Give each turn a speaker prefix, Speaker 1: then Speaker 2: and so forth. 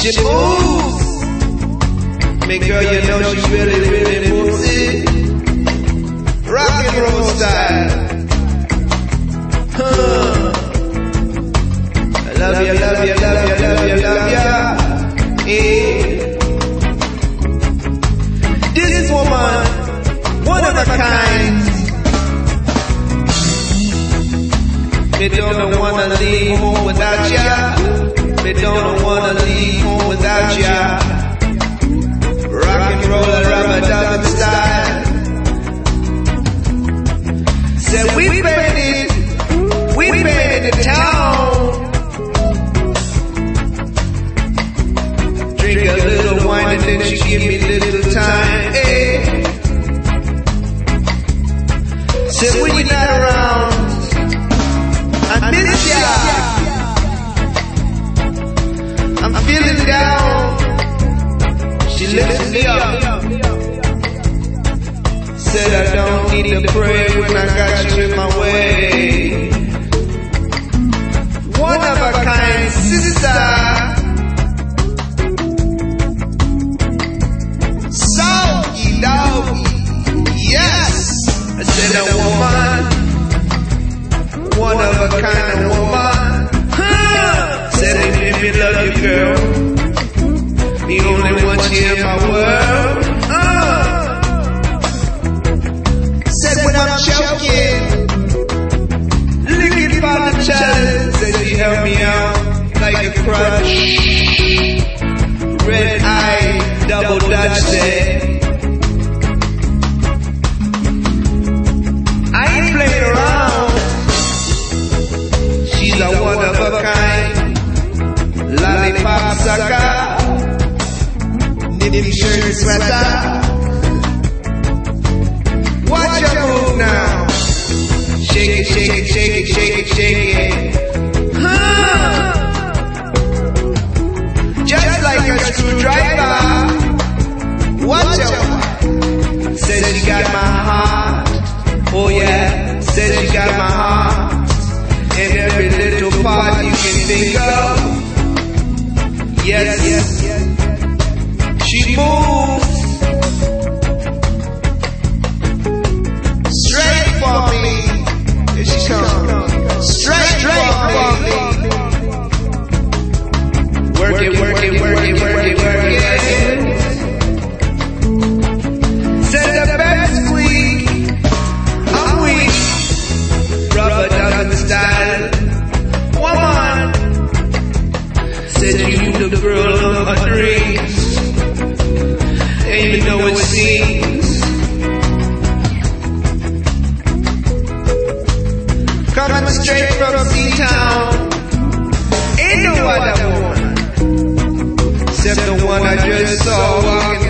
Speaker 1: She moves. Make girl, you know she really, really moves it. Rock and roll style. I love you, love you, love you, love you, love you. Yeah. This woman, one of a kind. Me don't wanna leave home without ya. Me don't wanna leave home without ya. Rock and roll and rubber dubbing style. Said we painted the town. Drink a little wine and then she give me little time. Hey. Said when you're not around, I miss ya. I'm feeling down. She lifts me up. Said I don't need to pray when I got you in my way. One of a kind sister. Soggy doggy. Yes. I said a woman. One of a kind of woman. Said if you love you, girl, the only one in my world. Said when I'm choking, looking for the challenge, said she help me out like a crutch. Red eye, double dutch said, I ain't playing around. She's a one of a kind, lollipop sucker, knitted shirt and sweater. Watch your move now. Shake it, shake it, shake it, shake it, shake it. Just like a screwdriver. Watch your wife. Said she got my heart. Oh yeah, said she got my heart. And every little part you can think of. Yes, yes, yes. She moves straight for me. Here she comes. Straight for me. Work it, work it, work it, work it, work it. Said the best week. I'm weak. Rubber dubbing style. Woman. Said you the girl of my dreams. Even though it seems coming straight from C-Town. Ain't no other woman except the one I just saw walking